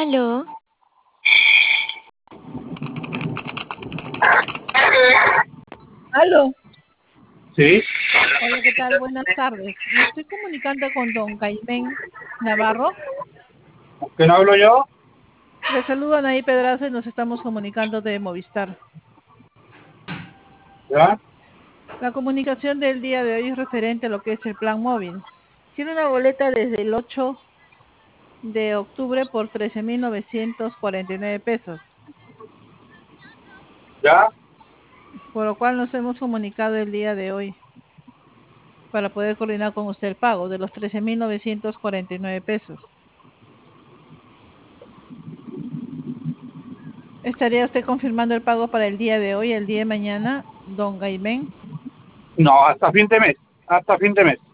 Aló, Aló, Sí, hola, ¿qué tal? Buenas tardes. Me estoy comunicando con don Caimén Navarro. que no hablo yo. Le saludo a Anaí Pedraza y nos estamos comunicando de Movistar. Ya, La comunicación del día de hoy es referente a lo que es el plan móvil. Tiene una boleta desde el 8 de octubre por 13.949 pesos, ya. por lo cual nos hemos comunicado el día de hoy para poder coordinar con usted el pago de los 13.949 pesos. ¿Estaría usted confirmando el pago para el día de hoy, el día de mañana, don Caimén? No, hasta fin de mes. Hasta fin de mes.